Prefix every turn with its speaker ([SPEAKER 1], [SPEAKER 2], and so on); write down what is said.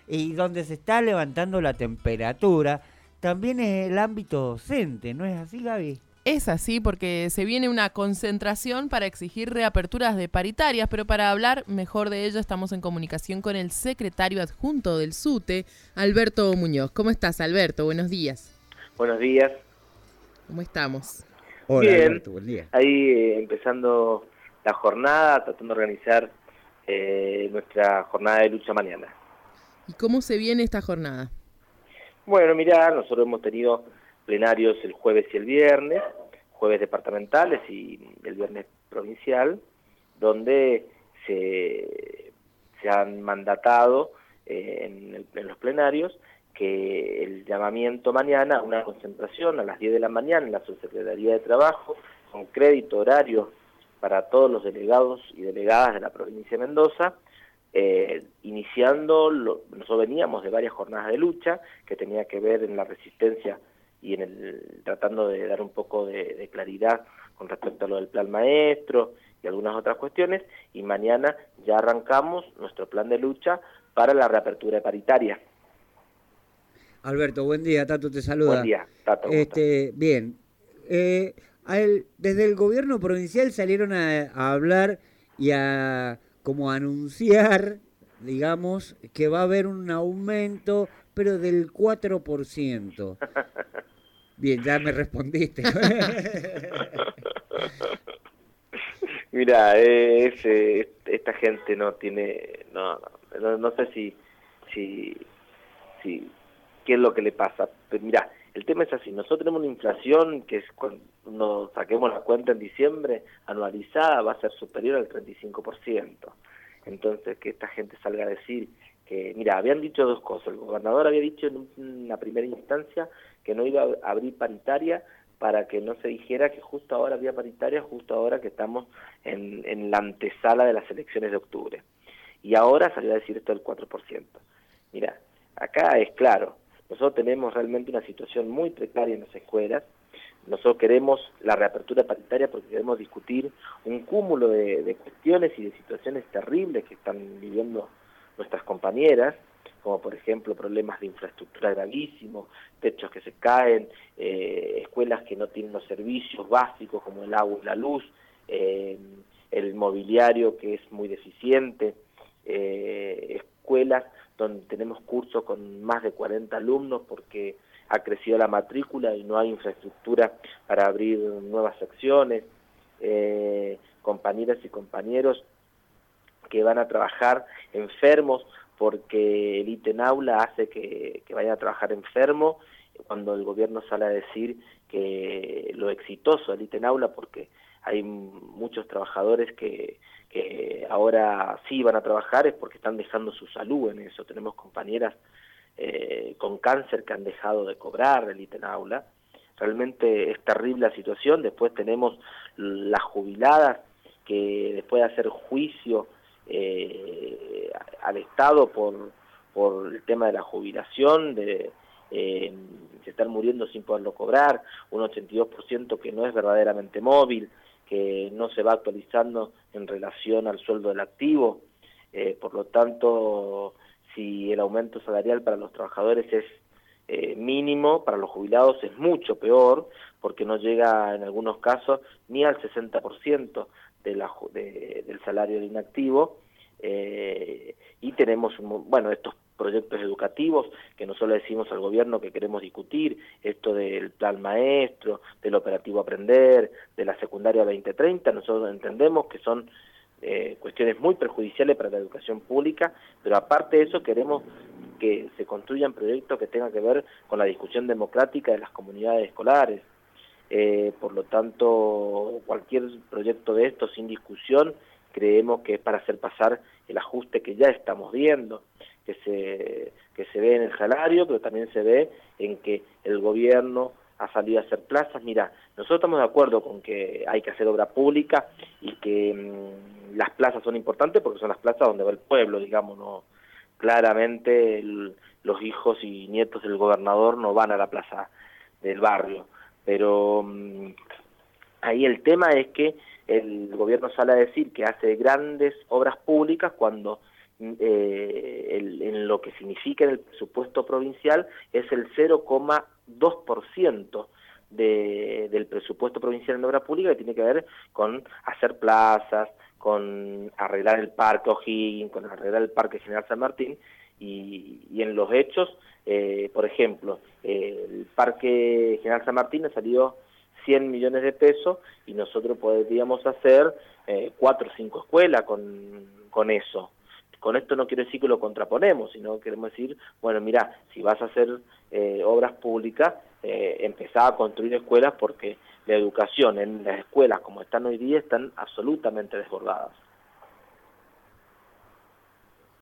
[SPEAKER 1] y donde se está levantando la temperatura, también es el ámbito docente, ¿no es así, Gaby?
[SPEAKER 2] Es así porque se viene una concentración para exigir reaperturas de paritarias, pero para hablar mejor de ello estamos en comunicación con el secretario adjunto del SUTE, Alberto Muñoz. ¿Cómo estás, Alberto? Buenos días.
[SPEAKER 3] Buenos días.
[SPEAKER 2] ¿Cómo estamos?
[SPEAKER 1] Hola,
[SPEAKER 3] Bien,
[SPEAKER 1] Alberto, buen día.
[SPEAKER 3] ahí empezando la jornada, tratando de organizar nuestra jornada de lucha mañana.
[SPEAKER 2] ¿Y cómo se viene esta jornada?
[SPEAKER 3] Bueno, mirá, nosotros hemos tenido plenarios el jueves y el viernes, jueves departamentales y el viernes provincial, donde se han mandatado en los plenarios que el llamamiento mañana a una concentración a las 10 de la mañana en la Subsecretaría de Trabajo, con crédito horario para todos los delegados y delegadas de la provincia de Mendoza, nosotros veníamos de varias jornadas de lucha que tenía que ver en la resistencia y tratando de dar un poco de claridad con respecto a lo del plan maestro y algunas otras cuestiones, y mañana ya arrancamos nuestro plan de lucha para la reapertura paritaria.
[SPEAKER 1] Alberto, buen día, Tato te saluda.
[SPEAKER 3] Buen día, Tato.
[SPEAKER 1] Bien, desde el gobierno provincial salieron a hablar y a como anunciar, digamos, que va a haber un aumento, pero del 4%. Bien, ya me respondiste.
[SPEAKER 3] Mira, esta gente no tiene, no sé si qué es lo que le pasa. Pero mira, el tema es así, nosotros tenemos una inflación que es cuando saquemos la cuenta en diciembre, anualizada, va a ser superior al 35%. Entonces, que esta gente salga a decir que, mira, habían dicho dos cosas. El gobernador había dicho en una primera instancia que no iba a abrir paritaria para que no se dijera que justo ahora había paritaria, justo ahora que estamos en la antesala de las elecciones de octubre. Y ahora salió a decir esto del 4%. Mira, acá es claro, nosotros tenemos realmente una situación muy precaria en las escuelas. Nosotros queremos la reapertura paritaria porque queremos discutir un cúmulo de cuestiones y de situaciones terribles que están viviendo nuestras compañeras, como por ejemplo problemas de infraestructura gravísimos, techos que se caen, escuelas que no tienen los servicios básicos como el agua y la luz, el mobiliario que es muy deficiente, escuelas donde tenemos cursos con más de 40 alumnos porque ha crecido la matrícula y no hay infraestructura para abrir nuevas secciones, compañeras y compañeros que van a trabajar enfermos porque el ítem aula hace que vayan a trabajar enfermo, cuando el gobierno sale a decir que lo exitoso del ítem aula, porque hay muchos trabajadores que ahora sí van a trabajar es porque están dejando su salud en eso. Tenemos compañeras con cáncer que han dejado de cobrar el ítem aula. Realmente es terrible la situación. Después tenemos las jubiladas que después de hacer juicio al Estado por el tema de la jubilación, se están muriendo sin poderlo cobrar, un 82% que no es verdaderamente móvil, que no se va actualizando en relación al sueldo del activo. Por lo tanto, si el aumento salarial para los trabajadores es mínimo, para los jubilados es mucho peor, porque no llega en algunos casos ni al 60% del salario del inactivo, y tenemos estos proyectos educativos que nosotros le decimos al gobierno que queremos discutir, esto del plan maestro, del operativo Aprender, de la secundaria 2030, nosotros entendemos que son cuestiones muy perjudiciales para la educación pública, pero aparte de eso queremos que se construyan proyectos que tengan que ver con la discusión democrática de las comunidades escolares. Por lo tanto, cualquier proyecto de esto sin discusión creemos que es para hacer pasar el ajuste que ya estamos viendo, que se ve en el salario, pero también se ve en que el gobierno ha salido a hacer plazas. Mira, nosotros estamos de acuerdo con que hay que hacer obra pública y que las plazas son importantes porque son las plazas donde va el pueblo, digamos, no claramente los hijos y nietos del gobernador no van a la plaza del barrio, pero ahí el tema es que el gobierno sale a decir que hace grandes obras públicas cuando en lo que significa en el presupuesto provincial es el 0,2% del presupuesto provincial en obra pública, que tiene que ver con hacer plazas, con arreglar el Parque O'Higgins, con arreglar el Parque General San Martín, y en los hechos, por ejemplo, el Parque General San Martín ha salido 100 millones de pesos y nosotros podríamos hacer 4 o 5 escuelas con eso. Con esto no quiero decir que lo contraponemos, sino queremos decir, bueno, mira, si vas a hacer obras públicas, empezá a construir escuelas, porque la educación en las escuelas como están hoy día están absolutamente desbordadas.